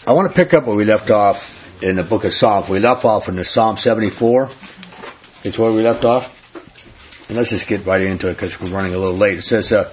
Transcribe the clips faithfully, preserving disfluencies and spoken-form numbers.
I want to pick up where we left off in the book of Psalms. We left off in the Psalm seventy-four. It's where we left off. And let's just get right into it because we're running a little late. It says, uh,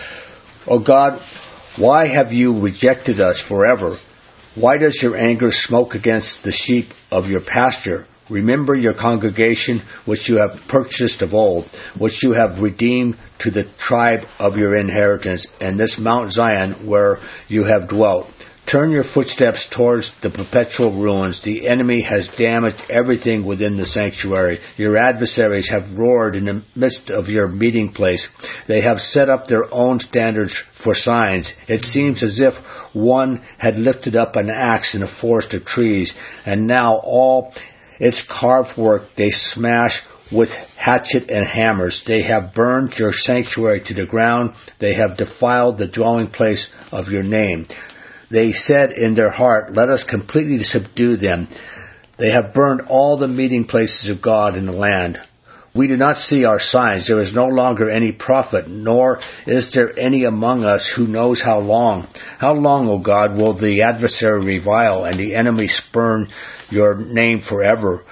"O God, why have you rejected us forever? Why does your anger smoke against the sheep of your pasture? Remember your congregation, which you have purchased of old, which you have redeemed to the tribe of your inheritance, and this Mount Zion where you have dwelt. Turn your footsteps towards the perpetual ruins. The enemy has damaged everything within the sanctuary. Your adversaries have roared in the midst of your meeting place. They have set up their own standards for signs. It seems as if one had lifted up an axe in a forest of trees, and now all its carved work they smash with hatchet and hammers. They have burned your sanctuary to the ground. They have defiled the dwelling place of your name. They said in their heart, let us completely subdue them. They have burned all the meeting places of God in the land. We do not see our signs. There is no longer any prophet, nor is there any among us who knows how long. How long, O God, will the adversary revile and the enemy spurn your name forever?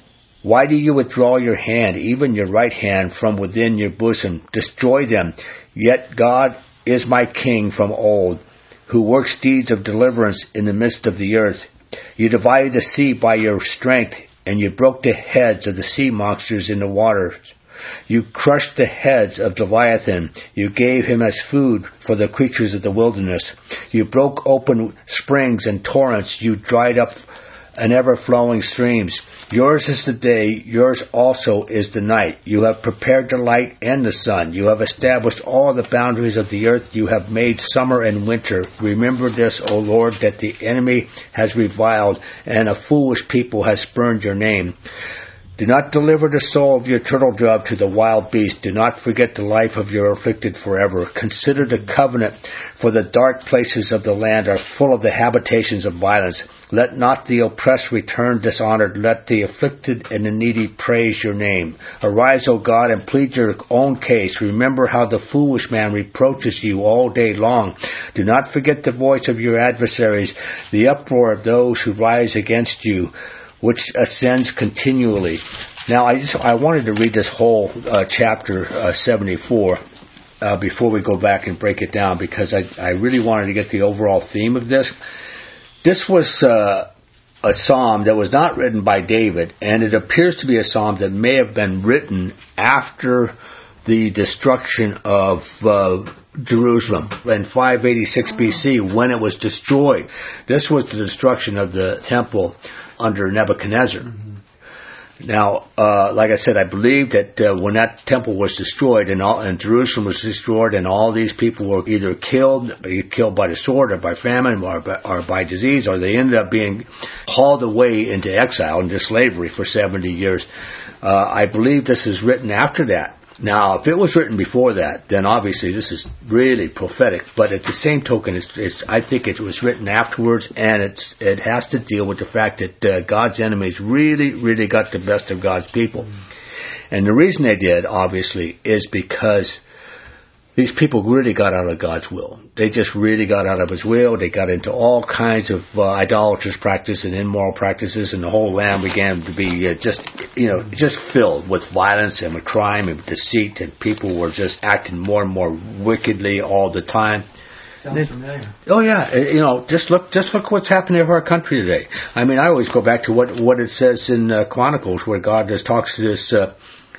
Why do you withdraw your hand, even your right hand, from within your bosom? Destroy them. Yet God is my king from old, who works deeds of deliverance in the midst of the earth. You divided the sea by your strength, and you broke the heads of the sea monsters in the waters. You crushed the heads of Leviathan. You gave him as food for the creatures of the wilderness. You broke open springs and torrents. You dried up and ever-flowing streams. Yours is the day, yours also is the night. You have prepared the light and the sun. You have established all the boundaries of the earth. You have made summer and winter. Remember this, O Lord, that the enemy has reviled, and a foolish people has spurned your name. Do not deliver the soul of your turtle dove to the wild beast. Do not forget the life of your afflicted forever. Consider the covenant, for the dark places of the land are full of the habitations of violence. Let not the oppressed return dishonored. Let the afflicted and the needy praise your name. Arise, O God, and plead your own case. Remember how the foolish man reproaches you all day long. Do not forget the voice of your adversaries, the uproar of those who rise against you, which ascends continually." Now, I just I wanted to read this whole uh, chapter uh, seventy-four uh, before we go back and break it down, because I, I really wanted to get the overall theme of this. This was uh, a psalm that was not written by David, and it appears to be a psalm that may have been written after the destruction of uh, Jerusalem in five eighty-six B C, when it was destroyed. This was the destruction of the temple under Nebuchadnezzar. Mm-hmm. Now, uh, like I said, I believe that uh, when that temple was destroyed and, all, and Jerusalem was destroyed, and all these people were either killed, killed by the sword or by famine or by, or by disease, or they ended up being hauled away into exile, into slavery for seventy years. Uh, I believe this is written after that. Now, if it was written before that, then obviously this is really prophetic. But at the same token, it's, it's, I think it was written afterwards, and it's, it has to deal with the fact that uh, God's enemies really, really got the best of God's people. And the reason they did, obviously, is because these people really got out of God's will. They just really got out of His will. They got into all kinds of uh, idolatrous practice and immoral practices, and the whole land began to be uh, just, you know, just filled with violence and with crime and with deceit, and people were just acting more and more wickedly all the time. Sounds it, familiar. Oh yeah, you know, just look, just look what's happening in our country today. I mean, I always go back to what what it says in uh, Chronicles, where God just talks to this. Uh,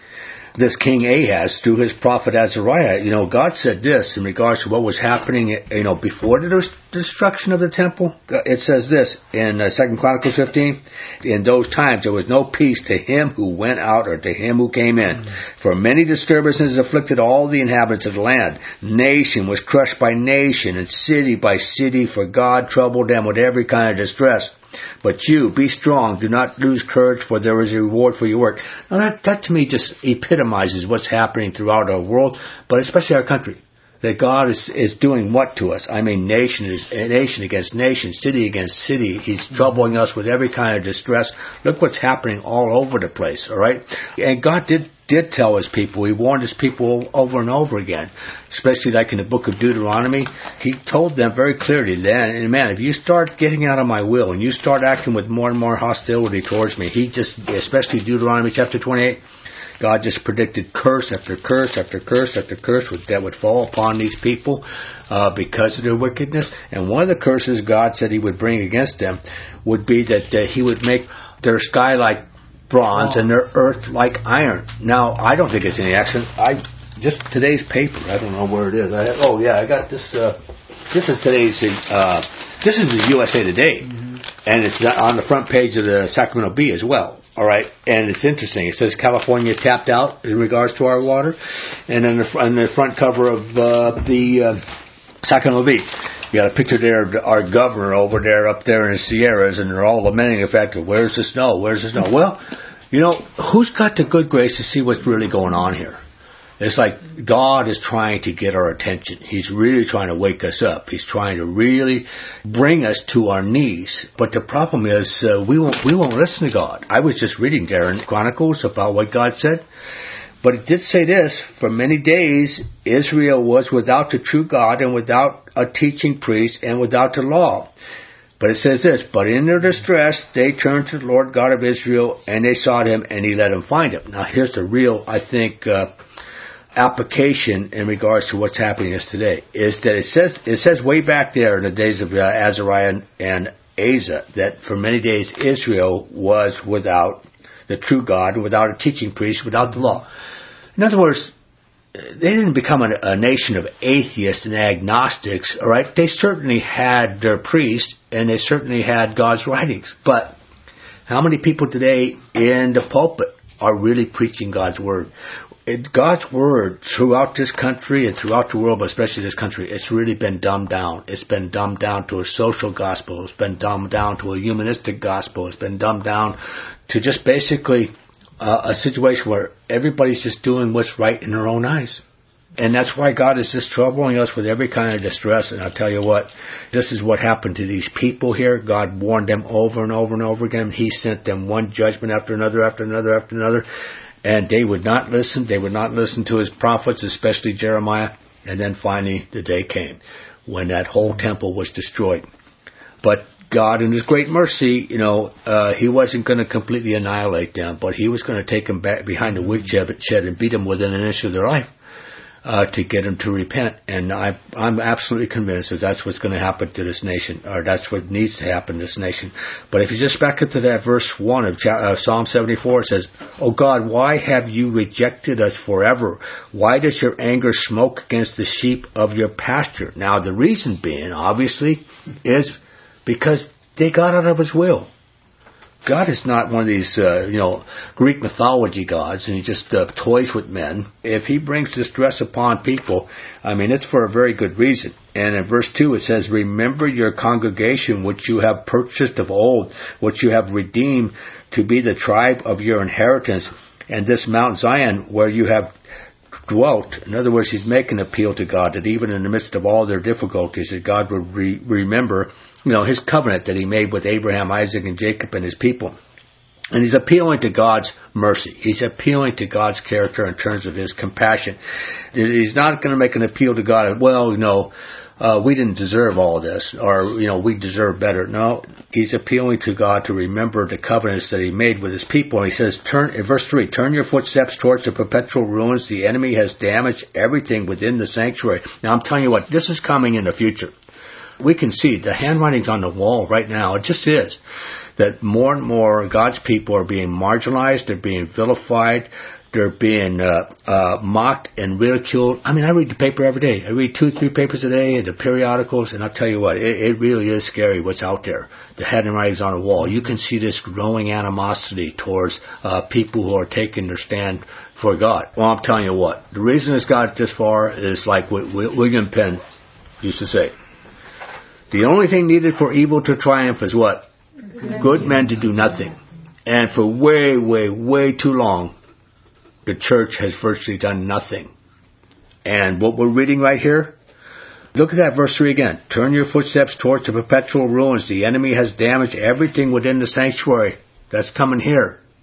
This King Ahaz through his prophet Azariah. You know, God said this in regards to what was happening, you know, before the destruction of the temple. It says this in uh, Second Chronicles fifteen. In those times there was no peace to him who went out or to him who came in. Mm-hmm. For many disturbances afflicted all the inhabitants of the land. Nation was crushed by nation, and city by city, for God troubled them with every kind of distress. But you, be strong, do not lose courage, for there is a reward for your work. Now that, that to me just epitomizes what's happening throughout our world, but especially our country. That God is, is doing what to us? I mean, nation is nation against nation, city against city. He's troubling us with every kind of distress. Look what's happening all over the place, all right? And God did did tell his people. He warned his people over and over again, especially like in the book of Deuteronomy. He told them very clearly, then, man, if you start getting out of my will and you start acting with more and more hostility towards me, he just, especially Deuteronomy chapter twenty-eight, God just predicted curse after curse after curse after curse that would fall upon these people uh, because of their wickedness. And one of the curses God said he would bring against them would be that uh, he would make their sky like bronze oh. and their earth like iron. Now, I don't think it's any accident. I just today's paper. I don't know where it is. I have, oh yeah, I got this. Uh, this is today's. Uh, this is the U S A Today, mm-hmm. and it's on the front page of the Sacramento Bee as well. All right, and it's interesting. It says California tapped out in regards to our water, and on the, on the front cover of uh, the uh, Sacramento Bee, you got a picture there of our governor over there up there in the Sierras, and they're all lamenting the fact of where's the snow, where's the snow. Well, you know, who's got the good grace to see what's really going on here? It's like God is trying to get our attention. He's really trying to wake us up. He's trying to really bring us to our knees. But the problem is uh, we won't we won't listen to God. I was just reading there in Chronicles about what God said. But it did say this, for many days Israel was without the true God and without a teaching priest and without the law. But it says this, but in their distress, they turned to the Lord God of Israel, and they sought him, and he let them find him. Now here's the real, I think, uh, application in regards to what's happening to us today, is that it says it says way back there in the days of uh, Azariah and Asa that for many days Israel was without the true God, without a teaching priest, without the law. In other words, they didn't become a, a nation of atheists and agnostics, all right? They certainly had their priest, and they certainly had God's writings. But how many people today in the pulpit are really preaching God's word? It, God's word throughout this country and throughout the world, but especially this country, it's really been dumbed down. It's been dumbed down to a social gospel. It's been dumbed down to a humanistic gospel. It's been dumbed down to just basically uh, a situation where everybody's just doing what's right in their own eyes. And that's why God is just troubling us with every kind of distress. And I'll tell you what, this is what happened to these people here. God warned them over and over and over again. He sent them one judgment after another, after another, after another. And they would not listen. They would not listen to his prophets, especially Jeremiah. And then finally the day came when that whole temple was destroyed. But God, in his great mercy, you know, uh, he wasn't going to completely annihilate them, but he was going to take them back behind the woodshed and beat them within an inch of their life. Uh, to get them to repent. And I, I'm absolutely convinced that that's what's going to happen to this nation, or that's what needs to happen to this nation. But if you just back up to that verse one of uh, Psalm seventy-four, it says, "O God, why have you rejected us forever? Why does your anger smoke against the sheep of your pasture?" Now, the reason being, obviously, is because they got out of his will. God is not one of these, uh, you know, Greek mythology gods, and he just uh, toys with men. If he brings distress upon people, I mean, it's for a very good reason. And in verse two it says, "Remember your congregation, which you have purchased of old, which you have redeemed to be the tribe of your inheritance, and this Mount Zion, where you have dwelt." In other words, he's making an appeal to God that even in the midst of all their difficulties, that God would re- remember, you know, his covenant that he made with Abraham, Isaac, and Jacob and his people. And he's appealing to God's mercy. He's appealing to God's character in terms of his compassion. He's not going to make an appeal to God, well, you know, uh, we didn't deserve all this, or, you know, we deserve better. No, he's appealing to God to remember the covenants that he made with his people. And he says, turn, in verse three, "Turn your footsteps towards the perpetual ruins. The enemy has damaged everything within the sanctuary." Now, I'm telling you what, this is coming in the future. We can see the handwriting's on the wall right now. It just is. That more and more God's people are being marginalized. They're being vilified. They're being uh, uh, mocked and ridiculed. I mean, I read the paper every day. I read two, three papers a day, the periodicals, and I'll tell you what, it, it really is scary what's out there. The handwriting's on the wall. You can see this growing animosity towards uh, people who are taking their stand for God. Well, I'm telling you what, the reason it's got this far is like what William Penn used to say. The only thing needed for evil to triumph is what? Good, Good men to do nothing. And for way, way, way too long, the church has virtually done nothing. And what we're reading right here, look at that verse three again. "Turn your footsteps towards the perpetual ruins. The enemy has damaged everything within the sanctuary." That's coming here.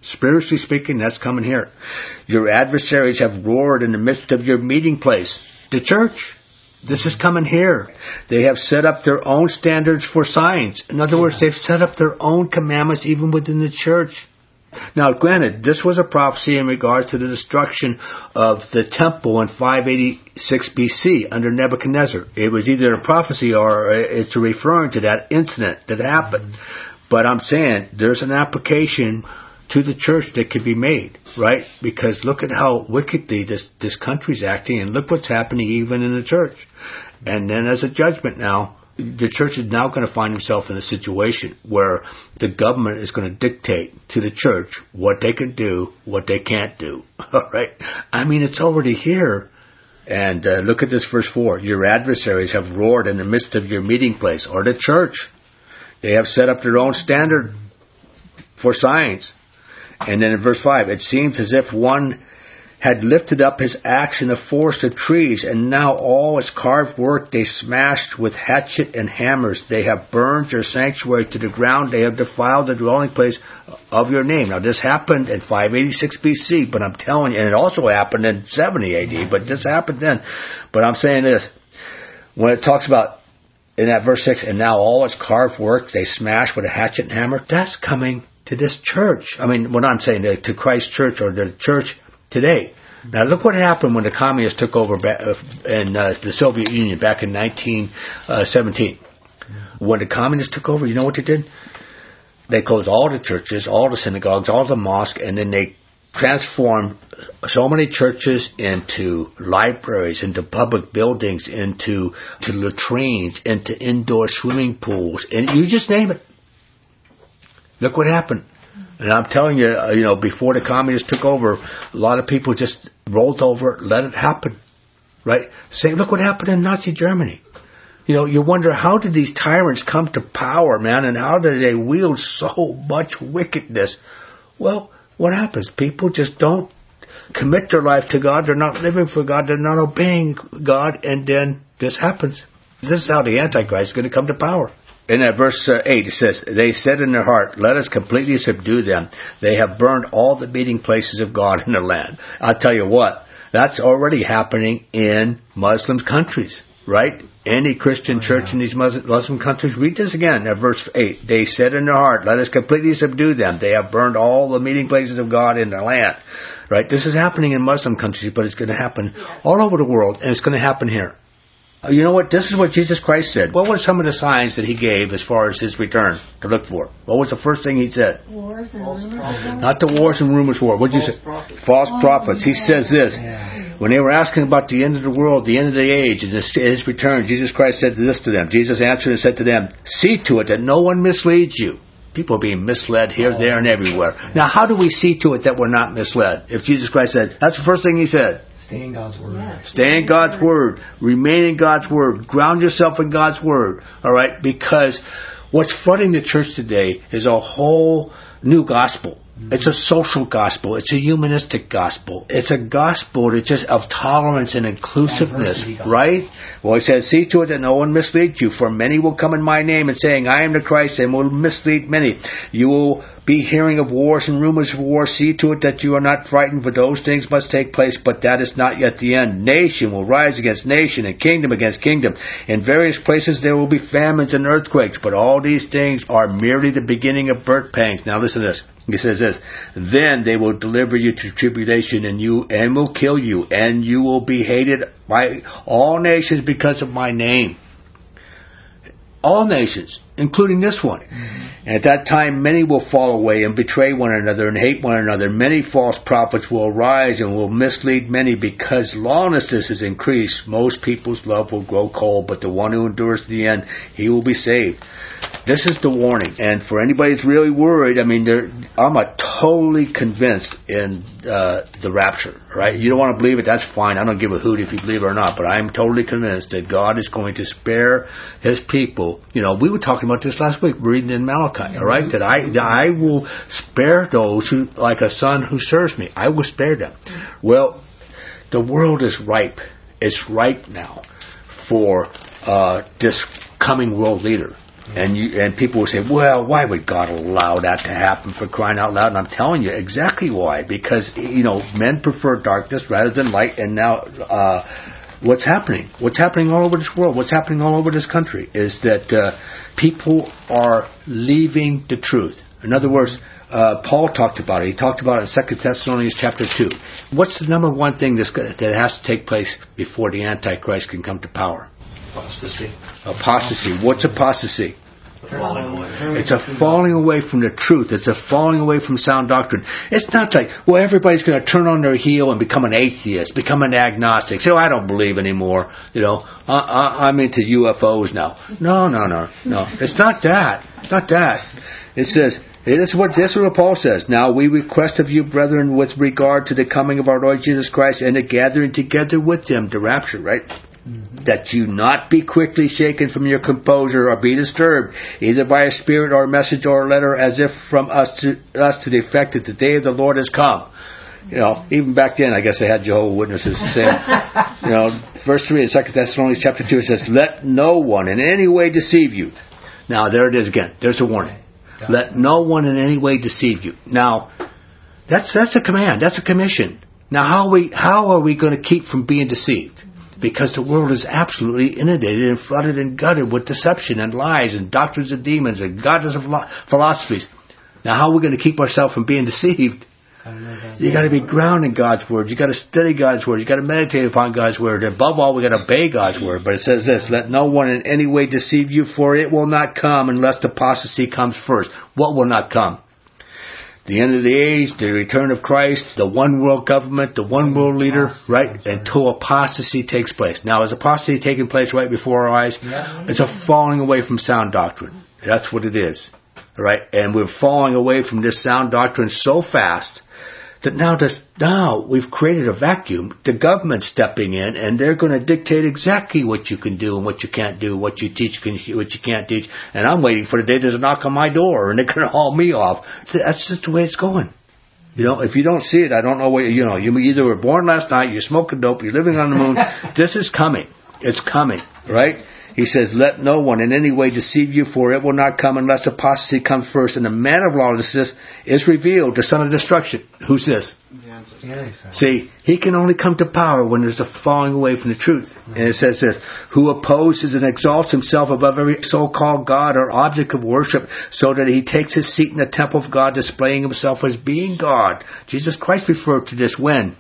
Spiritually speaking, that's coming here. Your adversaries have roared in the midst of your meeting place. The church. This is coming here. They have set up their own standards for signs. In other words, they've set up their own commandments even within the church. Now, granted, this was a prophecy in regards to the destruction of the temple in five eighty-six B C under Nebuchadnezzar. It was either a prophecy or it's referring to that incident that happened. But I'm saying there's an application to the church that could be made, right? Because look at how wickedly this, this country's acting, and look what's happening even in the church. And then as a judgment now, the church is now going to find itself in a situation where the government is going to dictate to the church what they can do, what they can't do. All right? I mean, it's already here. And uh, look at this verse four. Your adversaries have roared in the midst of your meeting place, or the church. They have set up their own standard for signs. And then in verse five, it seems as if one had lifted up his axe in a forest of trees, and now all its carved work they smashed with hatchet and hammers. They have burned your sanctuary to the ground. They have defiled the dwelling place of your name. Now this happened in five eighty-six B C, but I'm telling you, and it also happened in seventy A D, but this happened then. But I'm saying this, when it talks about, in that verse six, and now all its carved work they smashed with a hatchet and hammer, that's coming to this church. I mean, what I'm saying, to Christ Church, or the church today. Now look what happened when the communists took over in uh, the Soviet Union back in nineteen seventeen. When the communists took over, you know what they did? They closed all the churches, all the synagogues, all the mosques, and then they transformed so many churches into libraries, into public buildings, into to latrines, into indoor swimming pools, and you just name it. Look what happened. And I'm telling you, uh, you know, before the communists took over, a lot of people just rolled over, let it happen, right? Say, look what happened in Nazi Germany. You know, you wonder, how did these tyrants come to power, man, and how did they wield so much wickedness? Well, what happens? People just don't commit their life to God. They're not living for God. They're not obeying God, and then this happens. This is how the Antichrist is going to come to power. In that verse uh, eight, it says, they said in their heart, let us completely subdue them. They have burned all the meeting places of God in the land. I'll tell you what, that's already happening in Muslim countries, right? Any Christian church in these Muslim countries. Read this again, at verse eight. They said in their heart, let us completely subdue them. They have burned all the meeting places of God in the land. Right? This is happening in Muslim countries, but it's going to happen all over the world, and it's going to happen here. You know what? This is what Jesus Christ said. What were some of the signs that he gave as far as his return to look for? What was the first thing he said? Wars and rumors of wars. Not the wars and rumors of war. What did you say? Prophets. False prophets. He says this. When they were asking about the end of the world, the end of the age, and his, his return, Jesus Christ said this to them. Jesus answered and said to them, see to it that no one misleads you. People are being misled here, there, and everywhere. Now, how do we see to it that we're not misled? If Jesus Christ said, that's the first thing he said. Stay in God's Word. Yeah. Stay in God's Word. Remain in God's Word. Ground yourself in God's Word. All right? Because what's flooding the church today is a whole new gospel. It's a social gospel. It's a humanistic gospel. It's a gospel that just of tolerance and inclusiveness, right? Well, he said, see to it that no one misleads you, for many will come in my name and saying, I am the Christ, and will mislead many. You will be hearing of wars and rumors of wars. See to it that you are not frightened, for those things must take place, but that is not yet the end. Nation will rise against nation, and kingdom against kingdom. In various places there will be famines and earthquakes, but all these things are merely the beginning of birth pangs. Now listen to this. He says this, then they will deliver you to tribulation, and you and will kill you, and you will be hated by all nations because of my name. All nations, including this one. Mm-hmm. And at that time many will fall away and betray one another and hate one another. Many false prophets will arise and will mislead many, because lawlessness is increased. Most people's love will grow cold, but the one who endures to the end, he will be saved. This is the warning. And for anybody that's really worried, I mean, I'm a totally convinced in uh, the rapture, right? You don't want to believe it, that's fine. I don't give a hoot if you believe it or not, but I'm totally convinced that God is going to spare his people. You know, we were talking about this last week, reading in Malachi, all right? That I, that I will spare those who, like a son who serves me. I will spare them. Well, the world is ripe. It's ripe now for uh, this coming world leader. And you, and people will say, well, why would God allow that to happen, for crying out loud? And I'm telling you exactly why. Because, you know, men prefer darkness rather than light. And now, uh, what's happening? What's happening all over this world? What's happening all over this country is that uh, people are leaving the truth. In other words, uh, Paul talked about it. He talked about it in Second Thessalonians chapter two. What's the number one thing that's, that has to take place before the Antichrist can come to power? Apostasy. Apostasy. What's apostasy? Falling away. It's a falling away from the truth. It's a falling away from sound doctrine. It's not like, well, everybody's going to turn on their heel and become an atheist, become an agnostic. So I don't believe anymore. You know, I, I, I'm into U F Os now. No, no, no, no. It's not that. It's not that. It says, this is what this is what Paul says. Now we request of you, brethren, with regard to the coming of our Lord Jesus Christ and the gathering together with him, the rapture, right? Mm-hmm. That you not be quickly shaken from your composure or be disturbed, either by a spirit or a message or a letter, as if from us to us to the effect that the day of the Lord has come. You know, even back then, I guess they had Jehovah's Witnesses saying, you know, verse three in Second Thessalonians chapter two, it says, let no one in any way deceive you. Now, there it is again. There's a warning. Let no one in any way deceive you. Now, that's that's a command. That's a commission. Now, how are we how are we going to keep from being deceived? Because the world is absolutely inundated and flooded and gutted with deception and lies and doctrines of demons and godless philosophies. Now, how are we going to keep ourselves from being deceived? You got to be grounded in God's word. You got to study God's word. You got to meditate upon God's word. And above all, we got to obey God's word. But it says this: let no one in any way deceive you, for it will not come unless apostasy comes first. What will not come? The end of the age, the return of Christ, the one world government, the one world leader, right? Until apostasy takes place. Now, is apostasy taking place right before our eyes? It's a falling away from sound doctrine. That's what it is. All right? And we're falling away from this sound doctrine so fast that now, this, now we've created a vacuum. The government's stepping in, and they're going to dictate exactly what you can do and what you can't do, what you teach, what you can't teach. And I'm waiting for the day there's a knock on my door, and they're going to haul me off. That's just the way it's going. You know, if you don't see it, I don't know what, you know, you either were born last night, you're smoking dope, you're living on the moon. This is coming. It's coming, right? He says, let no one in any way deceive you, for it will not come unless apostasy comes first. And the man of lawlessness is revealed, the son of destruction. Who's this? Yeah. See, he can only come to power when there's a falling away from the truth. Mm-hmm. And it says this: who opposes and exalts himself above every so-called God or object of worship, so that he takes his seat in the temple of God, displaying himself as being God. Jesus Christ referred to this when?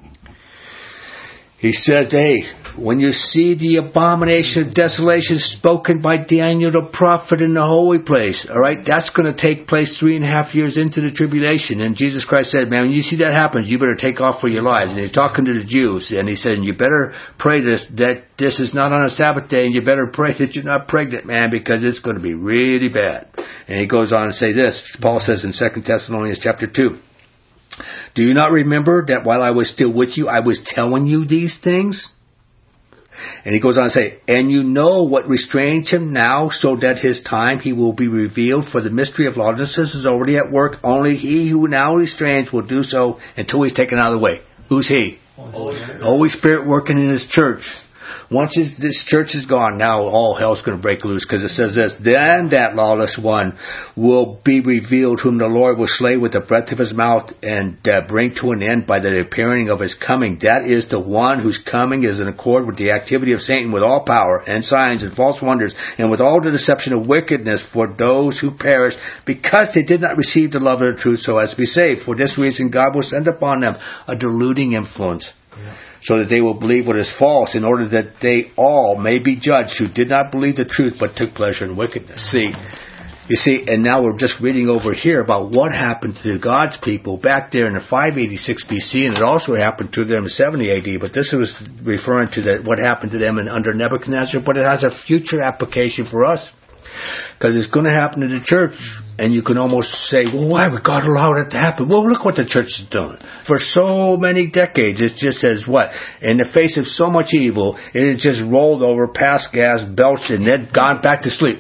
He said, hey, when you see the abomination of desolation spoken by Daniel the prophet in the holy place, all right, that's going to take place three and a half years into the tribulation. And Jesus Christ said, man, when you see that happen, you better take off for your lives. And he's talking to the Jews, and he said, you better pray this, that this is not on a Sabbath day, and you better pray that you're not pregnant, man, because it's going to be really bad. And he goes on to say this. Paul says in Second Thessalonians chapter two, do you not remember that while I was still with you, I was telling you these things? And he goes on to say, and you know what restrains him now, so that his time he will be revealed, for the mystery of lawlessness is already at work. Only he who now restrains will do so until he's taken out of the way. Who's he? Holy Spirit. Holy Spirit working in his church. Once his, this church is gone, now all hell's going to break loose, because it says this: then that lawless one will be revealed, whom the Lord will slay with the breath of his mouth, and uh, bring to an end by the appearing of his coming. That is the one whose coming is in accord with the activity of Satan, with all power and signs and false wonders, and with all the deception of wickedness for those who perish, because they did not receive the love of the truth so as to be saved. For this reason God will send upon them a deluding influence, yeah, so that they will believe what is false, in order that they all may be judged who did not believe the truth but took pleasure in wickedness. See, you see, and now we're just reading over here about what happened to God's people back there in the five eighty-six B C, and it also happened to them in seventy A D, but this was referring to the, what happened to them in, under Nebuchadnezzar, but it has a future application for us. Because it's going to happen to the church, and you can almost say, well, why would God allow that to happen? Well, look what the church is doing. For so many decades, it just says what? In the face of so much evil, it has just rolled over, passed gas, belched, and then gone back to sleep.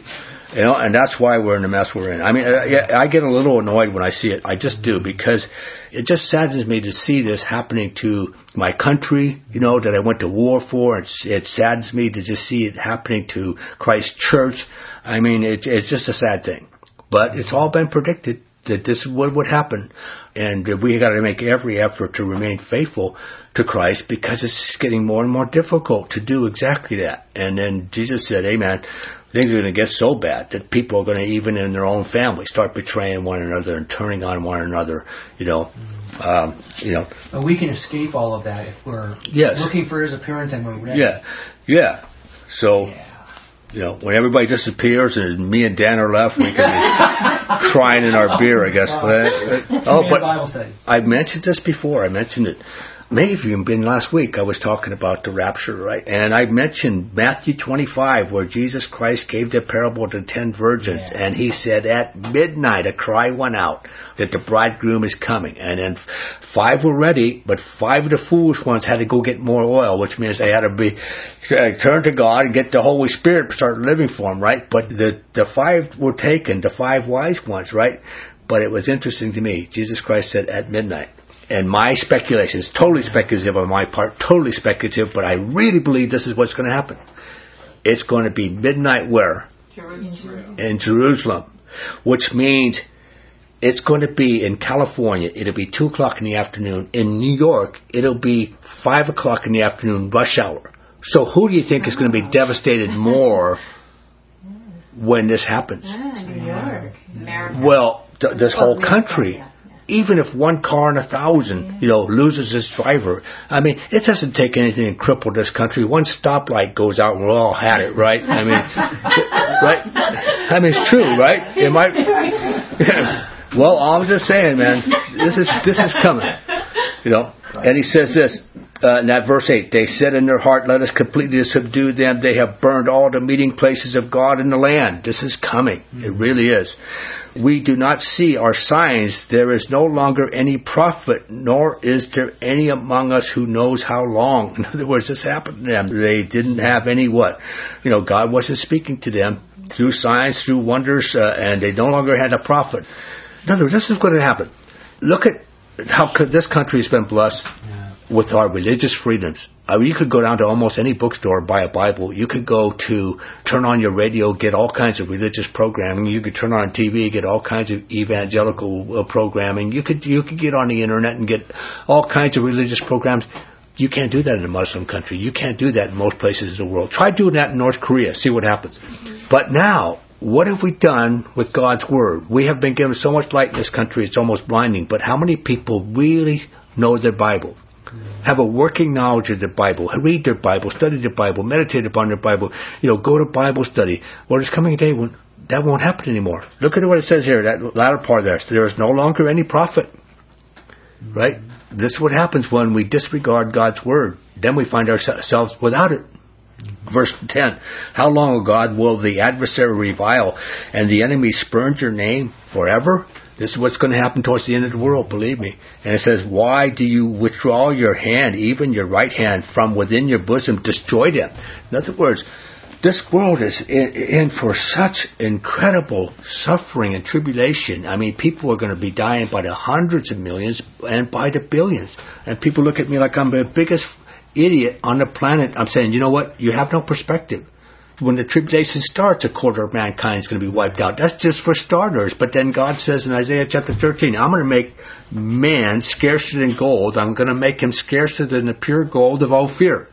You know, and that's why we're in the mess we're in. I mean, I, I get a little annoyed when I see it. I just do, because it just saddens me to see this happening to my country, you know, that I went to war for. It's, it saddens me to just see it happening to Christ Church. I mean, it, it's just a sad thing. But it's all been predicted that this is what would happen. And we got to make every effort to remain faithful to Christ, because it's getting more and more difficult to do exactly that. And then Jesus said, hey man, things are going to get so bad that people are going to, even in their own family, start betraying one another and turning on one another, you know. Um, you know. But we can escape all of that if we're yes. looking for His appearance and we're ready. Yeah, yeah. So, yeah. you know, when everybody disappears and me and Dan are left, we can be crying in our beer, I guess. But, uh, oh, but Bible study. I mentioned this before. I mentioned it. May have even been last week. I was talking about the rapture, right? And I mentioned Matthew twenty-five, where Jesus Christ gave the parable to ten virgins, yeah. and He said, at midnight a cry went out that the bridegroom is coming. And then five were ready, but five of the foolish ones had to go get more oil, which means they had to be uh, turn to God and get the Holy Spirit to start living for them, right? But the the five were taken, the five wise ones, right? But it was interesting to me. Jesus Christ said at midnight. And my speculation is totally speculative on my part, totally speculative, but I really believe this is what's going to happen. It's going to be midnight where? Jerusalem. In Jerusalem. Which means it's going to be in California, it'll be two o'clock in the afternoon. In New York, it'll be five o'clock in the afternoon, rush hour. So who do you think is going to be devastated more when this happens? New York. America. Well, th- this whole country. Even if one car in a thousand, you know, loses its driver, I mean, it doesn't take anything to cripple this country. One stoplight goes out and we're all had it, right? I mean, right? I mean, it's true, right? It might. Yeah. Well, I'm just saying, man, this is this is coming, you know. And he says this uh, in that verse eight: they said in their heart, "Let us completely subdue them. They have burned all the meeting places of God in the land." This is coming. It really is. We do not see our signs. There is no longer any prophet, nor is there any among us who knows how long. In other words, this happened to them. They didn't have any what? You know, God wasn't speaking to them through signs, through wonders, uh, and they no longer had a prophet. In other words, this is going to happen. Look at how this country has been blessed yeah. with our religious freedoms. I mean, you could go down to almost any bookstore, buy a Bible. You could go to turn on your radio, get all kinds of religious programming. You could turn on T V, get all kinds of evangelical uh, programming. You could you could get on the internet and get all kinds of religious programs. You can't do that in a Muslim country. You can't do that in most places in the world. Try doing that in North Korea. See what happens. Mm-hmm. But now, what have we done with God's Word? We have been given so much light in this country, it's almost blinding. But how many people really know their Bible? Have a working knowledge of the Bible, read their Bible, study their Bible, meditate upon their Bible, you know, go to Bible study. Well, there's coming a day when that won't happen anymore. Look at what it says here, that latter part there. There is no longer any prophet. Right? This is what happens when we disregard God's Word. Then we find ourselves without it. Verse ten, how long, O God, will the adversary revile and the enemy spurn your name forever? This is what's going to happen towards the end of the world, believe me. And it says, why do you withdraw your hand, even your right hand, from within your bosom, destroy them? In other words, this world is in, in for such incredible suffering and tribulation. I mean, people are going to be dying by the hundreds of millions and by the billions. And people look at me like I'm the biggest idiot on the planet. I'm saying, you know what? You have no perspective. When the tribulation starts, a quarter of mankind is going to be wiped out. That's just for starters. But then God says in Isaiah chapter thirteen, I'm going to make man scarcer than gold. I'm going to make him scarcer than the pure gold of Ophir.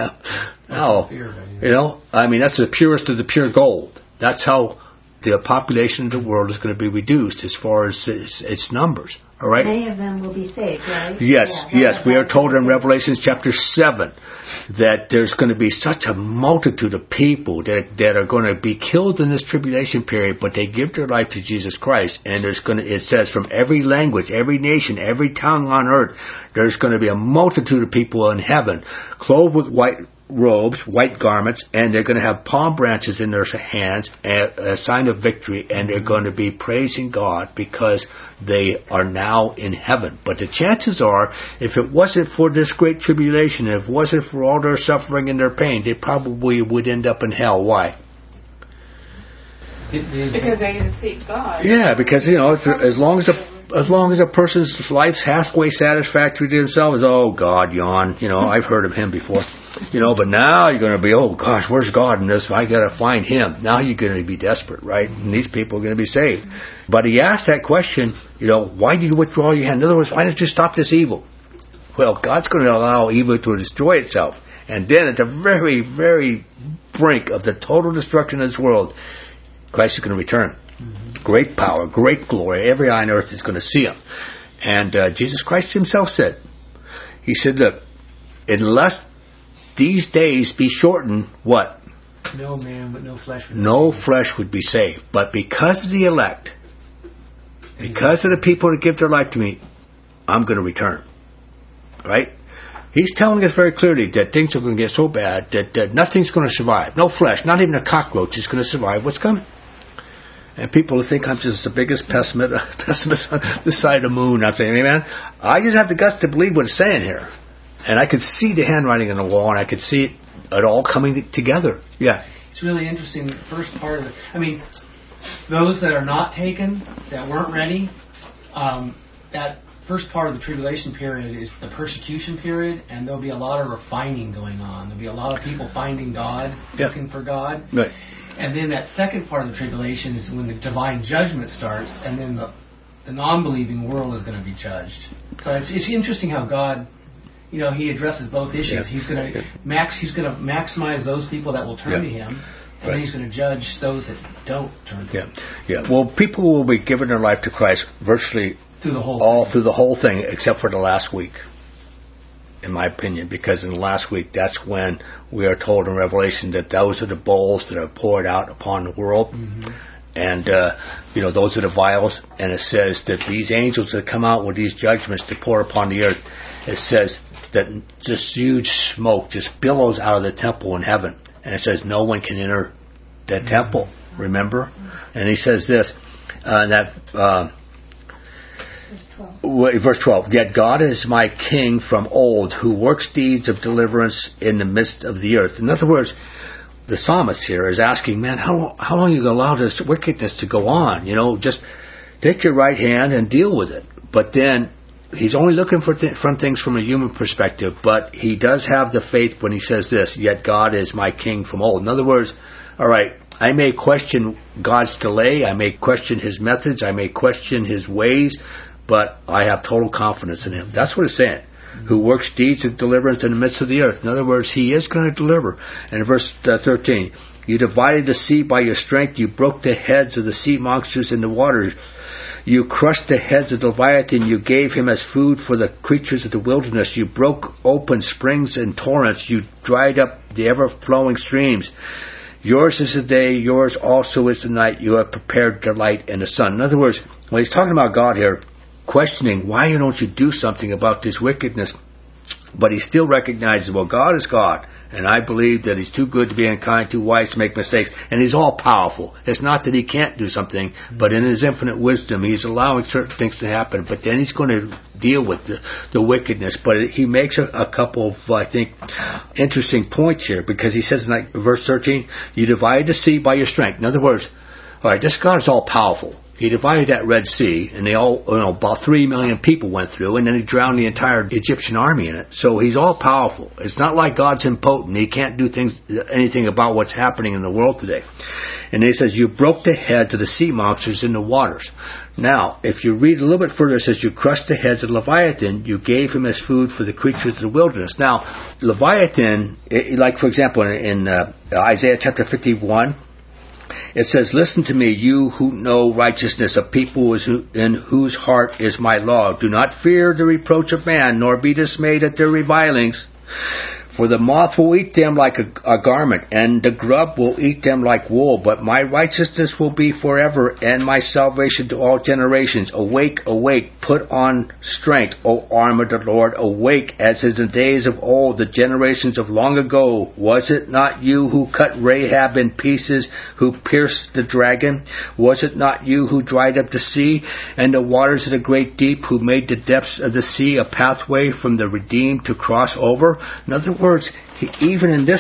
Oh, you know, I mean, that's the purest of the pure gold. That's how the population of the world is going to be reduced as far as its, its numbers. All right? Many of them will be saved, right? Yes, yeah, yes. We are told in Revelation chapter seven that there's going to be such a multitude of people that that are going to be killed in this tribulation period, but they give their life to Jesus Christ. And there's going to, it says, from every language, every nation, every tongue on earth, there's going to be a multitude of people in heaven, clothed with white robes, white garments, and they're going to have palm branches in their hands, a, a sign of victory, and they're going to be praising God because they are now in heaven. But the chances are, if it wasn't for this great tribulation, if it wasn't for all their suffering and their pain, they probably would end up in hell. Why? Because they didn't seek God. Yeah, because, you know, if as long as a as long as a person's life's halfway satisfactory to themselves, oh, God, yawn. You know, I've heard of him before. You know, but now you're going to be, oh, gosh, where's God in this? I got to find him. Now you're going to be desperate, right? And these people are going to be saved. But he asked that question, you know, why did you withdraw your hand? In other words, why don't you stop this evil? Well, God's going to allow evil to destroy itself. And then at the very, very brink of the total destruction of this world, Christ is going to return. Mm-hmm. Great power, great glory. Every eye on earth is going to see him. And uh, Jesus Christ himself said, he said, look, unless these days be shortened, what? No man, but no flesh would No flesh would be saved. But because of the elect, because of the people that give their life to me, I'm going to return. Right? He's telling us very clearly that things are going to get so bad that, that nothing's going to survive. No flesh, not even a cockroach is going to survive what's coming. And people think I'm just the biggest pessimist, pessimist on this side of the moon. I'm saying, hey man, I just have the guts to believe what it's saying here. And I could see the handwriting on the wall, and I could see it, it all coming together. Yeah. It's really interesting, the first part of it. I mean, those that are not taken, that weren't ready, um, that first part of the tribulation period is the persecution period, and there'll be a lot of refining going on. There'll be a lot of people finding God, yeah. looking for God. Right. And then that second part of the tribulation is when the divine judgment starts, and then the, the non-believing world is going to be judged. So it's, it's interesting how God, you know, he addresses both issues. Yeah. He's going to yeah. max. He's going to maximize those people that will turn yeah. to him, and right. then he's going to judge those that don't turn to yeah. him. Yeah. Well, people will be giving their life to Christ virtually through the whole all thing. through the whole thing, except for the last week, in my opinion, because in the last week, that's when we are told in Revelation that those are the bowls that are poured out upon the world. Mm-hmm. And, uh, you know, those are the vials. And it says that these angels that come out with these judgments to pour upon the earth, it says that just huge smoke just billows out of the temple in heaven. And it says no one can enter that mm-hmm. temple, remember? Mm-hmm. And he says this, uh, that... Uh, Verse twelve, yet God is my king from old, who works deeds of deliverance in the midst of the earth. In other words, the psalmist here is asking, man, how, how long are you going to allow this wickedness to go on? You know, just take your right hand and deal with it. But then, he's only looking for th- from things from a human perspective, but he does have the faith when he says this, yet God is my king from old. In other words, all right, I may question God's delay, I may question his methods, I may question his ways, but I have total confidence in him. That's what it's saying. Mm-hmm. Who works deeds of deliverance in the midst of the earth. In other words, he is going to deliver. And in verse uh, thirteen, you divided the sea by your strength. You broke the heads of the sea monsters in the waters. You crushed the heads of the Leviathan. You gave him as food for the creatures of the wilderness. You broke open springs and torrents. You dried up the ever-flowing streams. Yours is the day, yours also is the night. You have prepared the light and the sun. In other words, when he's talking about God here, questioning, why don't you do something about this wickedness? But he still recognizes, well, God is God, and I believe that he's too good to be unkind, too wise to make mistakes, and he's all powerful. It's not that he can't do something, but in his infinite wisdom, he's allowing certain things to happen, but then he's going to deal with the, the wickedness. But he makes a, a couple of, I think, interesting points here, because he says in like verse thirteen, you divide the sea by your strength. In other words, all right, this God is all powerful. He divided that Red Sea, and they all, you know, about three million people went through, and then he drowned the entire Egyptian army in it. So he's all powerful. It's not like God's impotent. He can't do things, anything about what's happening in the world today. And he says, you broke the heads of the sea monsters in the waters. Now, if you read a little bit further, it says, you crushed the heads of Leviathan. You gave him as food for the creatures of the wilderness. Now, Leviathan, like for example, in uh, Isaiah chapter fifty-one, it says, listen to me, you who know righteousness, of people in whose heart is my law. Do not fear the reproach of man, nor be dismayed at their revilings. For the moth will eat them like a, a garment, and the grub will eat them like wool. But my righteousness will be forever, and my salvation to all generations. Awake, awake, put on strength, O arm of the Lord. Awake, as in the days of old, the generations of long ago. Was it not you who cut Rahab in pieces, who pierced the dragon? Was it not you who dried up the sea, and the waters of the great deep, who made the depths of the sea a pathway from the redeemed to cross over? In other words, he, even in this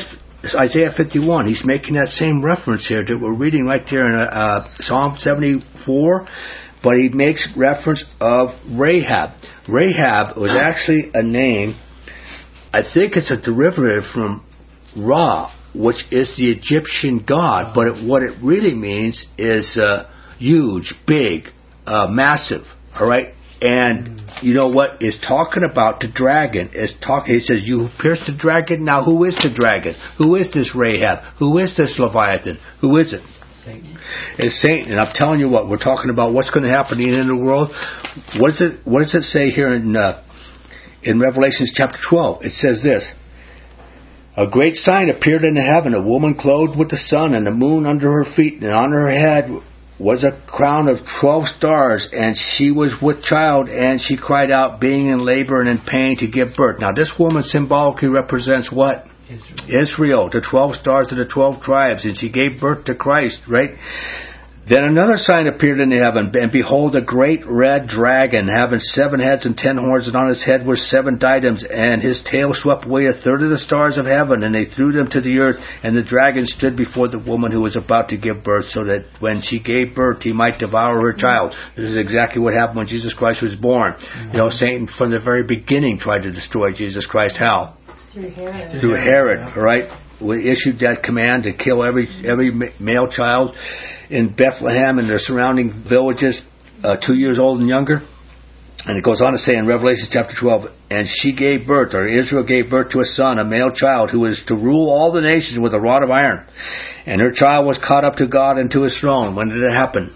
Isaiah fifty-one. He's making that same reference here that we're reading right there in uh, Psalm seventy-four, but he makes reference of Rahab. Rahab was actually a name, I think it's a derivative from Ra, which is the Egyptian god, but it, what it really means is uh, huge, big, uh, massive, all right? And you know what is talking about the dragon is talk. He says, "You pierced the dragon. Now who is the dragon? Who is this Rahab? Who is this Leviathan? Who is it? Satan. It's Satan." And I'm telling you what, we're talking about what's going to happen in the end of the world. What does it? What does it say here in uh, in Revelation chapter twelve? It says this: "A great sign appeared in heaven: a woman clothed with the sun, and the moon under her feet, and on her head was a crown of twelve stars, and she was with child, and she cried out, being in labor and in pain to give birth." Now this woman symbolically represents what? Israel. Israel, the twelve stars of the twelve tribes, and she gave birth to Christ, right? Then another sign appeared in heaven, and behold, a great red dragon, having seven heads and ten horns, and on his head were seven diadems, and his tail swept away a third of the stars of heaven, and they threw them to the earth. And the dragon stood before the woman who was about to give birth, so that when she gave birth, he might devour her child. This is exactly what happened when Jesus Christ was born. Mm-hmm. You know, Satan from the very beginning tried to destroy Jesus Christ. How? Through Herod. Through Herod, all right? We issued that command to kill every every male child in Bethlehem and the surrounding villages, uh, two years old and younger. And it goes on to say in Revelation chapter twelve, "And she gave birth," or Israel gave birth to a son, a male child, who is to rule all the nations with a rod of iron. And her child was caught up to God and to his throne. When did it happen?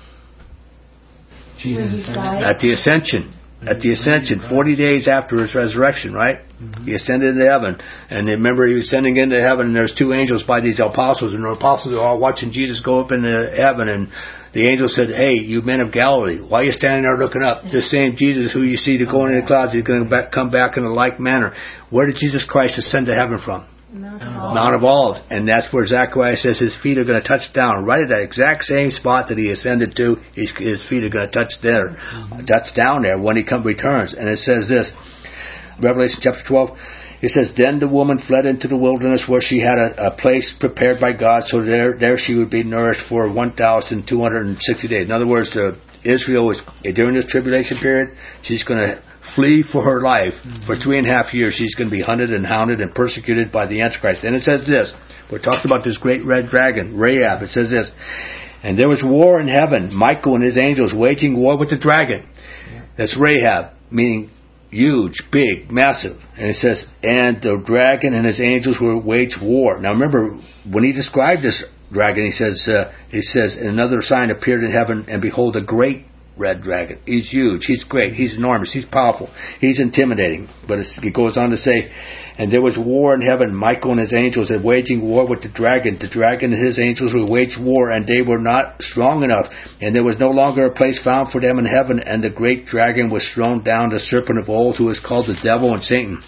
Jesus. At the ascension. At the ascension, forty days after his resurrection, right? Mm-hmm. He ascended into heaven. And remember, he was ascending into heaven, and there's two angels by these apostles, and the apostles are all watching Jesus go up into heaven, and the angel said, "Hey, you men of Galilee, why are you standing there looking up? This same Jesus who you see to go into the clouds, he's going to back, come back in a like manner." Where did Jesus Christ ascend to heaven from? Mount of Olives. Mount of Olives. And that's where Zechariah says his feet are going to touch down. Right at that exact same spot that he ascended to, his, his feet are going to touch there. Mm-hmm. Touch down there when he come returns. And it says this, Revelation chapter twelve, it says, "Then the woman fled into the wilderness, where she had a, a place prepared by God, so there there she would be nourished for one thousand two hundred sixty days. In other words, the, Israel is, during this tribulation period, she's going to flee for her life. Mm-hmm. For three and a half years, she's going to be hunted and hounded and persecuted by the Antichrist. And it says this, we're talking about this great red dragon, Rahab. It says this, "And there was war in heaven, Michael and his angels waging war with the dragon." Yeah. That's Rahab, meaning huge, big, massive. And it says, "And the dragon and his angels were waged war." Now remember, when he described this dragon, he says, uh, he says, "And another sign appeared in heaven, and behold, a great red dragon." He's huge. He's great. He's enormous. He's powerful. He's intimidating. But it's, it goes on to say, "And there was war in heaven. Michael and his angels are waging war with the dragon. The dragon and his angels were waged war, and they were not strong enough. And there was no longer a place found for them in heaven. And the great dragon was thrown down, the serpent of old, who is called the devil and Satan,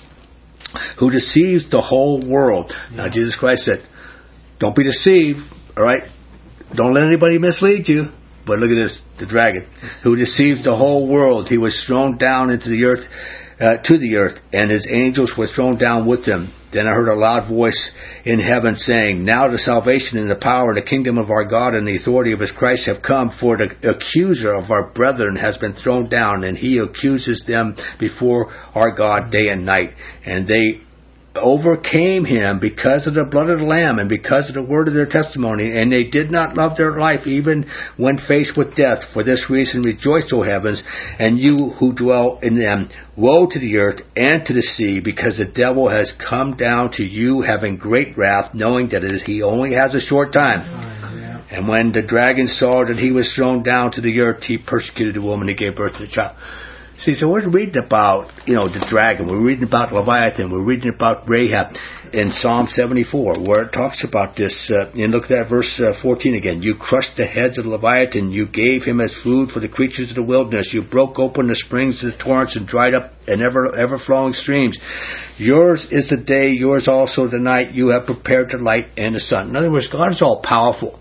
who deceives the whole world." Yeah. Now Jesus Christ said, don't be deceived. All right? Don't let anybody mislead you. But look at this, the dragon, who deceived the whole world. He was thrown down into the earth, uh, to the earth, and his angels were thrown down with him. Then I heard a loud voice in heaven saying, "Now the salvation and the power and the kingdom of our God and the authority of his Christ have come, for the accuser of our brethren has been thrown down, and he accuses them before our God day and night. And they overcame him because of the blood of the Lamb and because of the word of their testimony, and they did not love their life even when faced with death. For this reason rejoice, O heavens, and you who dwell in them. Woe to the earth and to the sea, because the devil has come down to you having great wrath, knowing that it is, he only has a short time." Yeah. "And when the dragon saw that he was thrown down to the earth, he persecuted the woman and gave birth to the child." See, so we're reading about, you know, the dragon. We're reading about Leviathan. We're reading about Rahab in Psalm seventy-four, where it talks about this. Uh, and look at that verse uh, fourteen again. "You crushed the heads of Leviathan. You gave him as food for the creatures of the wilderness. You broke open the springs of the torrents and dried up an ever, ever-flowing streams. Yours is the day, yours also the night. You have prepared the light and the sun." In other words, God is all powerful. Mm-hmm.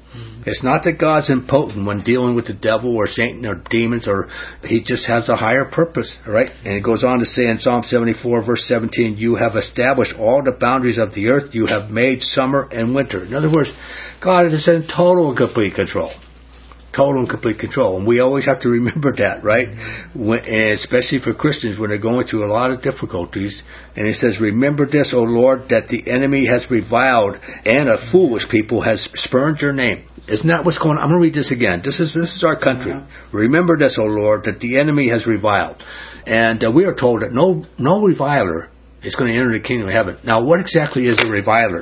It's not that God's impotent when dealing with the devil or Satan or demons, or he just has a higher purpose, all right? And it goes on to say in Psalm seventy-four, verse seventeen, you have established all the boundaries of the earth. You have made summer and winter. In other words, God is in total and complete control. Total and complete control. And we always have to remember that, right? When, especially for Christians when they're going through a lot of difficulties. And it says, remember this, O Lord, that the enemy has reviled and a foolish people has spurned your name. Isn't that what's going on? I'm going to read this again. This is this is our country. Yeah. Remember this, O Lord, that the enemy has reviled. And uh, we are told that no no reviler is going to enter the kingdom of heaven. Now, what exactly is a reviler?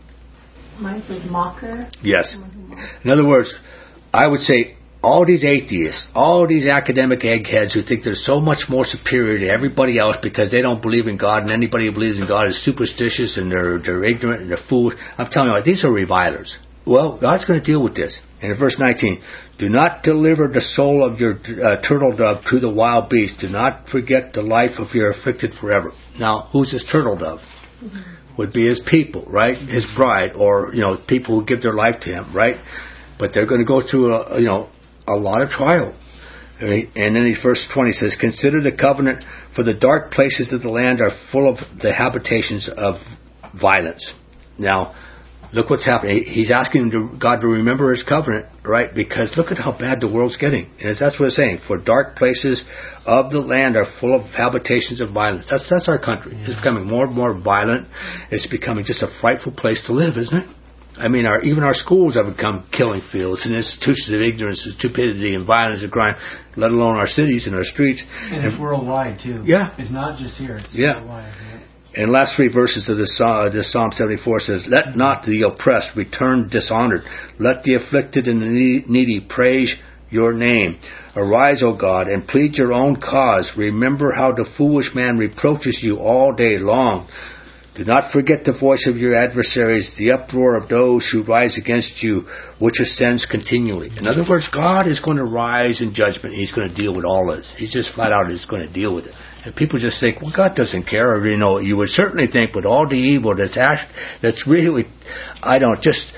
Mine says mocker. Yes. In other words, I would say all these atheists, all these academic eggheads who think they're so much more superior to everybody else because they don't believe in God, and anybody who believes in God is superstitious and they're they're ignorant and they're foolish. I'm telling you, these are revilers. Well, God's going to deal with this. And in verse nineteen, do not deliver the soul of your uh, turtle dove to the wild beast. Do not forget the life of your afflicted forever. Now, who's this turtle dove? Mm-hmm. Would be his people, right? His bride, or, you know, people who give their life to him, right? But they're going to go through, a, you know, a lot of trial. And then in verse twenty says, consider the covenant, for the dark places of the land are full of the habitations of violence. Now, look what's happening. He's asking God to remember his covenant, right? Because look at how bad the world's getting. And that's what it's saying. For dark places of the land are full of habitations of violence. That's that's our country. Yeah. It's becoming more and more violent. It's becoming just a frightful place to live, isn't it? I mean, our, even our schools have become killing fields and institutions of ignorance and stupidity and violence and crime, let alone our cities and our streets. And, and it's worldwide, too. Yeah. It's not just here. It's yeah. worldwide. Yeah. And last three verses of this, uh, this Psalm seventy-four says, let not the oppressed return dishonored. Let the afflicted and the needy praise your name. Arise, O God, and plead your own cause. Remember how the foolish man reproaches you all day long. Do not forget the voice of your adversaries, the uproar of those who rise against you, which ascends continually. In other words, God is going to rise in judgment. He's going to deal with all this. He's just flat out is going to deal with it. And people just think, well, God doesn't care. Or, you know, you would certainly think with all the evil that's act, that's really, I don't, just,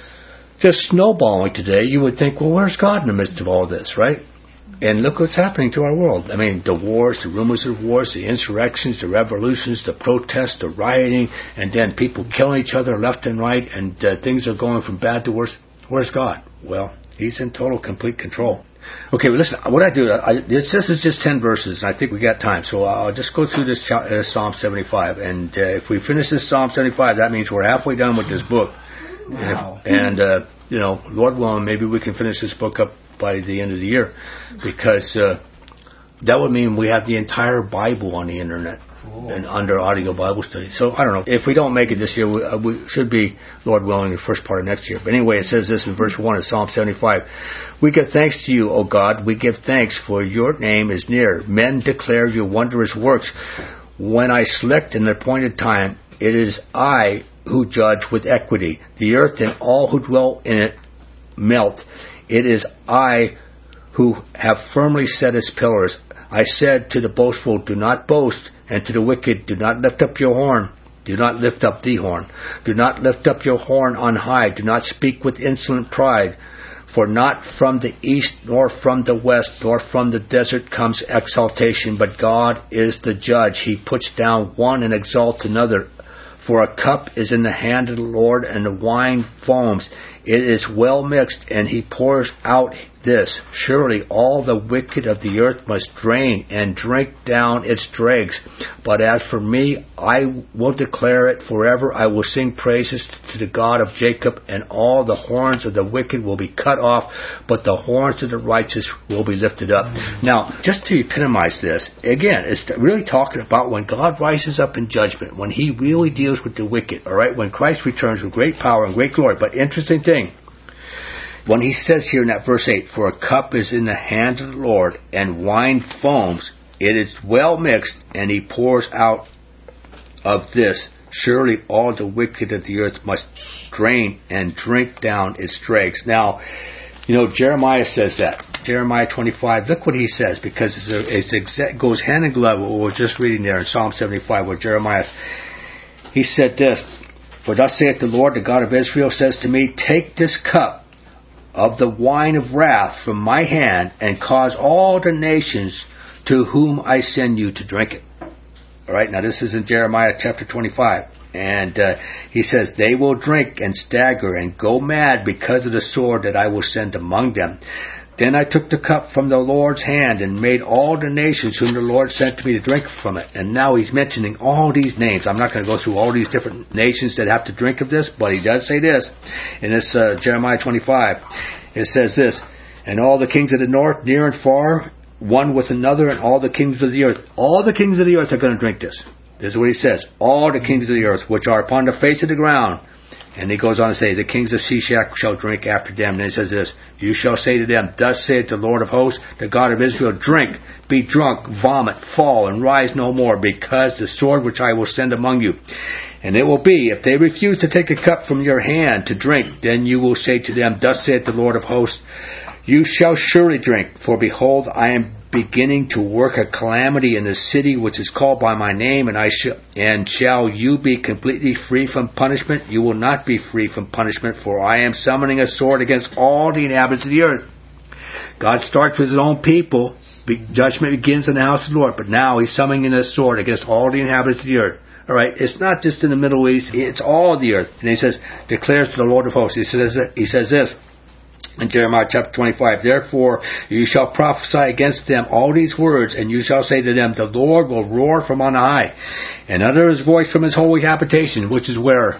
just snowballing today, you would think, well, where's God in the midst of all this, right? And look what's happening to our world. I mean, the wars, the rumors of wars, the insurrections, the revolutions, the protests, the rioting, and then people killing each other left and right, and uh, things are going from bad to worse. Where's God? Well, he's in total, complete control. Okay, well, listen, what I do, I, this, this is just ten verses, and I think we got time, so I'll just go through this uh, Psalm seventy-five, and uh, if we finish this Psalm seventy-five, that means we're halfway done with this book. Wow. And, if, and uh, you know, Lord willing, maybe we can finish this book up by the end of the year, because uh, that would mean we have the entire Bible on the internet. Cool. And under audio Bible study. So I don't know, if we don't make it this year, we, uh, we should be, Lord willing, the first part of next year. But anyway, it says this in verse one of Psalm seventy-five. We give thanks to you, O God. We give thanks, for your name is near. Men declare your wondrous works. When I select an appointed time, it is I who judge with equity. The earth and all who dwell in it melt. It is I who have firmly set its pillars. I said to the boastful, do not boast, and to the wicked, do not lift up your horn. Do not lift up the horn. Do not lift up your horn on high. Do not speak with insolent pride. For not from the east, nor from the west, nor from the desert comes exaltation, but God is the judge. He puts down one and exalts another. For a cup is in the hand of the Lord, and the wine foams. It is well mixed, and he pours out this. Surely all the wicked of the earth must drain and drink down its dregs. But as for me, I will declare it forever. I will sing praises to the God of Jacob, and all the horns of the wicked will be cut off, but the horns of the righteous will be lifted up. Mm-hmm. Now, just to epitomize this, again, it's really talking about when God rises up in judgment, when he really deals with the wicked, all right, when Christ returns with great power and great glory. But interesting thing, when he says here in that verse eight, for a cup is in the hand of the Lord, and wine foams, it is well mixed, and he pours out of this. Surely all the wicked of the earth must drain and drink down its dregs. Now, you know, Jeremiah says that. Jeremiah twenty-five, look what he says, because it's a, it's exact, goes hand in glove with what we're just reading there in Psalm seventy-five, where Jeremiah, he said this, for thus saith the Lord, the God of Israel, says to me, take this cup of the wine of wrath from my hand, and cause all the nations to whom I send you to drink it. All right, now this is in Jeremiah chapter twenty-five. And uh, he says, they will drink and stagger and go mad because of the sword that I will send among them. Then I took the cup from the Lord's hand and made all the nations whom the Lord sent me to drink from it. And now he's mentioning all these names. I'm not going to go through all these different nations that have to drink of this, but he does say this in this uh, Jeremiah twenty-five. It says this, and all the kings of the north, near and far, one with another, and all the kings of the earth. All the kings of the earth are going to drink this. This is what he says. All the kings of the earth, which are upon the face of the ground. And he goes on to say, the kings of Sheshach shall drink after them. And he says this, you shall say to them, thus saith the Lord of hosts, the God of Israel, drink, be drunk, vomit, fall, and rise no more, because the sword which I will send among you. And it will be, if they refuse to take a cup from your hand to drink, then you will say to them, thus saith the Lord of hosts, you shall surely drink, for behold, I am beginning to work a calamity in the city which is called by my name, and I shall and shall you be completely free from punishment? You will not be free from punishment, for I am summoning a sword against all the inhabitants of the earth. God starts with his own people. Judgment begins in the house of the Lord, but now he's summoning a sword against all the inhabitants of the earth. All right, it's not just in the Middle East; it's all the earth. And he says, declares to the Lord of hosts. He says, he says this. In Jeremiah chapter twenty-five, therefore you shall prophesy against them all these words, and you shall say to them, the Lord will roar from on high, and utter his voice from his holy habitation, which is where?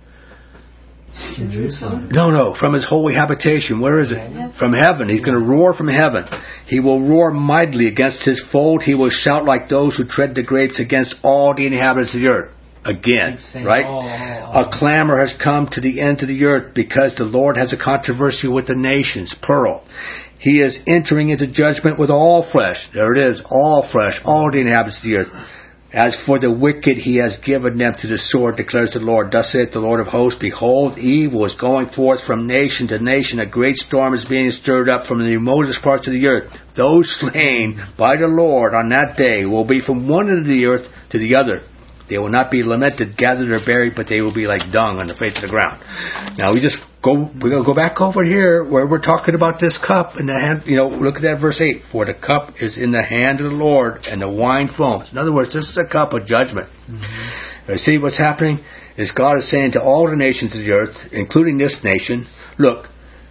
Jerusalem. No, no, from his holy habitation. Where is it? Yeah. From heaven. He's going to roar from heaven. He will roar mightily against his fold. He will shout like those who tread the grapes against all the inhabitants of the earth. Again, right? Oh, oh, oh. A clamor has come to the end of the earth because the Lord has a controversy with the nations. Plural. He is entering into judgment with all flesh. There it is. All flesh. All the inhabitants of the earth. As for the wicked, he has given them to the sword, declares the Lord. Thus saith the Lord of hosts, behold, evil is going forth from nation to nation. A great storm is being stirred up from the remotest parts of the earth. Those slain by the Lord on that day will be from one end of the earth to the other. They will not be lamented, gathered, or buried, but they will be like dung on the face of the ground. Now we just go, we're going to go back over here where we're talking about this cup in the hand. You know, look at that verse eight. For the cup is in the hand of the Lord, and the wine foams. In other words, this is a cup of judgment. Mm-hmm. See what's happening? Is God is saying to all the nations of the earth, including this nation, look,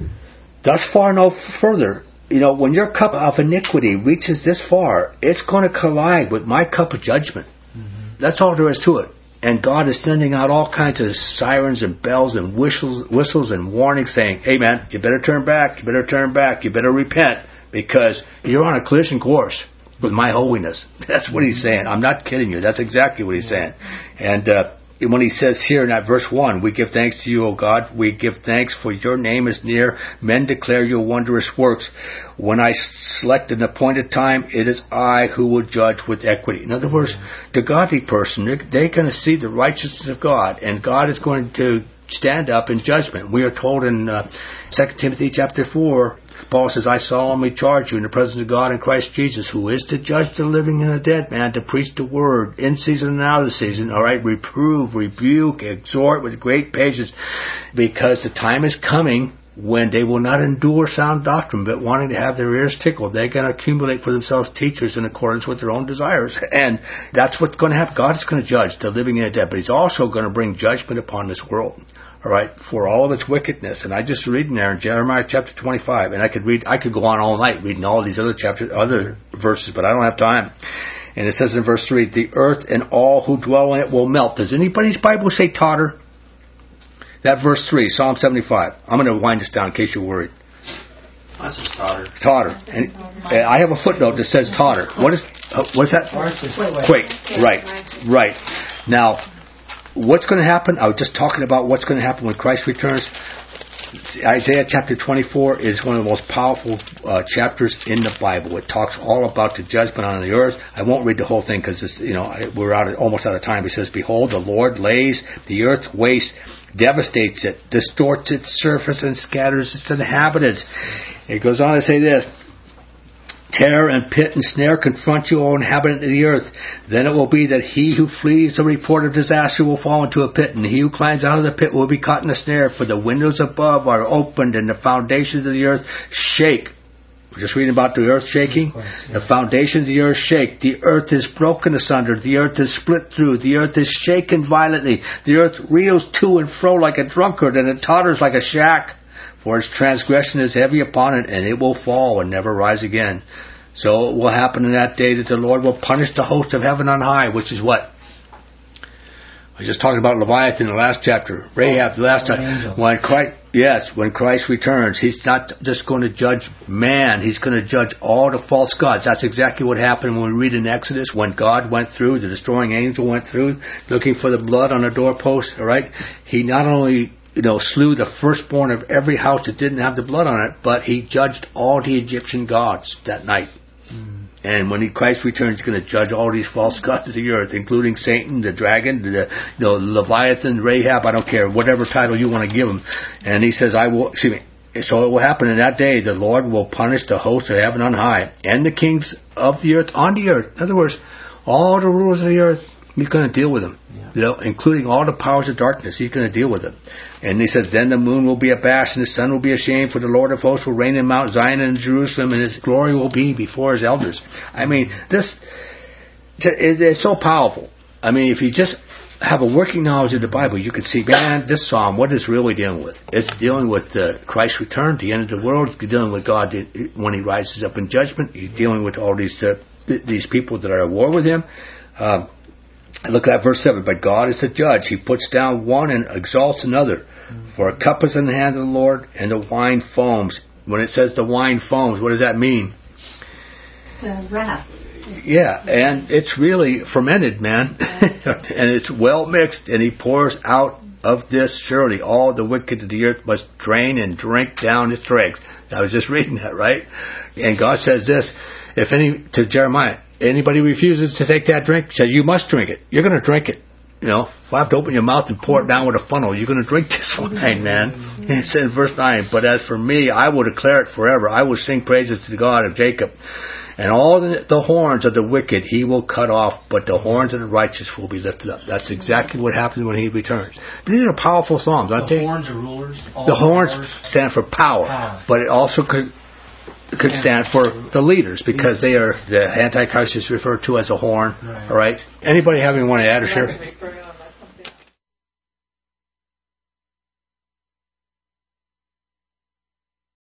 thus far no further. You know, when your cup of iniquity reaches this far, it's going to collide with my cup of judgment. That's all there is to it. And God is sending out all kinds of sirens and bells and whistles, whistles and warnings saying, hey man, you better turn back, you better turn back, you better repent, because you're on a collision course with my holiness. That's what he's saying. I'm not kidding you. That's exactly what he's saying. And uh, when he says here in that verse one, we give thanks to you, O God. We give thanks for your name is near. Men declare your wondrous works. When I select an appointed time, it is I who will judge with equity. In other words, the godly person, they're, they're going to see the righteousness of God, and God is going to stand up in judgment. We are told in uh, Second Timothy chapter four, Paul says, I solemnly charge you in the presence of God and Christ Jesus, who is to judge the living and the dead, man, to preach the word in season and out of season, all right, reprove, rebuke, exhort with great patience, because the time is coming when they will not endure sound doctrine, but wanting to have their ears tickled. They're going to accumulate for themselves teachers in accordance with their own desires. And that's what's going to happen. God is going to judge the living and the dead, but he's also going to bring judgment upon this world. All right, for all of its wickedness. And I just read in there in Jeremiah chapter twenty-five, and I could read, I could go on all night reading all these other chapters, other verses, but I don't have time. And it says in verse three, the earth and all who dwell in it will melt. Does anybody's Bible say totter? That verse three, Psalm seventy-five. I'm going to wind this down in case you're worried. That's a totter. Totter. And I have a footnote that says totter. What is, uh, what's that? Quake. Right. Right. Now, what's going to happen? I was just talking about what's going to happen when Christ returns. Isaiah chapter twenty-four is one of the most powerful uh, chapters in the Bible. It talks all about the judgment on the earth. I won't read the whole thing because you know we're out of, almost out of time. It says, "Behold, the Lord lays the earth waste, devastates it, distorts its surface, and scatters its inhabitants." It goes on to say this: Terror and pit and snare confront you, O inhabitant of the earth. Then it will be that he who flees the report of disaster will fall into a pit, and he who climbs out of the pit will be caught in a snare, for the windows above are opened, and the foundations of the earth shake. We're just reading about the earth shaking. The foundations of the earth shake. The earth is broken asunder. The earth is split through. The earth is shaken violently. The earth reels to and fro like a drunkard, and it totters like a shack. For its transgression is heavy upon it, and it will fall and never rise again. So it will happen in that day that the Lord will punish the host of heaven on high, which is what? I was just talking about Leviathan in the last chapter. Rahab, the last time. When Christ, yes, when Christ returns, He's not just going to judge man. He's going to judge all the false gods. That's exactly what happened when we read in Exodus, when God went through, the destroying angel went through, looking for the blood on the doorpost, all right? He not only you know, slew the firstborn of every house that didn't have the blood on it, but he judged all the Egyptian gods that night. Mm. And when he, Christ returns, he's going to judge all these false gods of the earth, including Satan, the dragon, the you know, Leviathan, Rahab, I don't care, whatever title you want to give him. And he says, I will, excuse me, so it will happen in that day, the Lord will punish the host of heaven on high, and the kings of the earth on the earth. In other words, all the rulers of the earth, He's going to deal with them, yeah. you know, including all the powers of darkness. He's going to deal with them. And he says, then the moon will be abashed and the sun will be ashamed, for the Lord of hosts will reign in Mount Zion and in Jerusalem, and His glory will be before His elders. I mean, this, it's so powerful. I mean, if you just have a working knowledge of the Bible, you can see, man, this psalm, what is really dealing with? It's dealing with uh, Christ's return, the end of the world. It's dealing with God when He rises up in judgment. He's dealing with all these uh, th- these people that are at war with Him. Uh, Look at verse seven. But God is a judge. He puts down one and exalts another. For a cup is in the hand of the Lord, and the wine foams. When it says the wine foams, what does that mean? The wrath. Yeah, and it's really fermented, man. And it's well mixed, and He pours out of this surely all the wicked of the earth must drain and drink down its dregs. I was just reading that, right? And God says this, if any, to Jeremiah, anybody refuses to take that drink, said, you must drink it. You're going to drink it. You know, if I have to open your mouth and pour it down with a funnel, you're going to drink this wine, man. And it said in verse nine, but as for me, I will declare it forever. I will sing praises to the God of Jacob. And all the, the horns of the wicked He will cut off, but the horns of the righteous will be lifted up. That's exactly what happens when He returns. These are powerful psalms, aren't the they? The horns are rulers. All the horns powers. stand for power, power, but it also could could stand for the leaders, because they are, the Antichrist is referred to as a horn. Right. All right. Anybody have anyone to add or share?